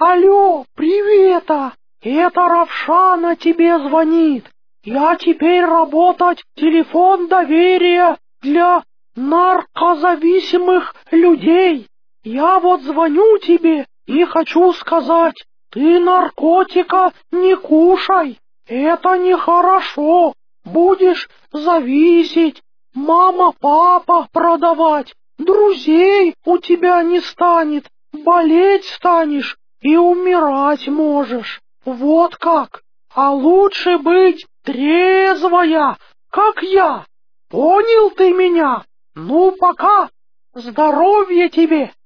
Алло, привета! Это Равшана тебе звонит. Я теперь работать телефон доверия для наркозависимых людей. Я вот звоню тебе и хочу сказать, ты наркотика не кушай. Это нехорошо. Будешь зависеть, мама-папа продавать, друзей у тебя не станет, болеть станешь и умирать можешь. Вот как. А лучше быть трезвая, как я. Понял ты меня? Ну, пока. Здоровья тебе.